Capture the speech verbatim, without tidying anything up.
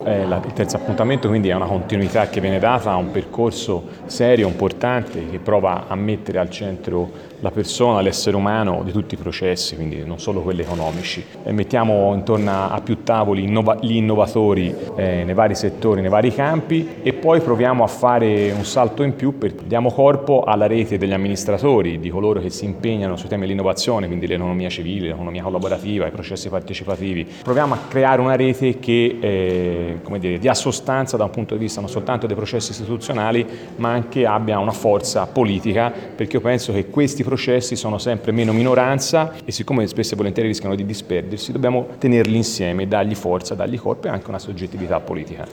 eh, la, il terzo appuntamento quindi è una continuità che viene data a un percorso serio, importante, che prova a mettere al centro la persona, l'essere umano di tutti i processi, quindi non solo quelli economici. E mettiamo intorno a più tavoli innova- gli innovatori eh, nei vari settori, nei vari campi, e poi proviamo a fare un salto in più, per diamo corpo alla rete degli amministratori, di coloro che si impegnano sui temi dell'innovazione, quindi l'economia civile, l'economia collaborativa, i processi partecipativi. Proviamo a creare una rete che eh, come dire, dia sostanza da un punto di vista non soltanto dei processi istituzionali, ma anche abbia una forza politica, perché io penso che questi processi sono sempre meno minoranza e siccome spesso e volentieri rischiano di disperdersi, dobbiamo tenerli insieme, dargli forza, dargli corpo e anche una soggettività politica.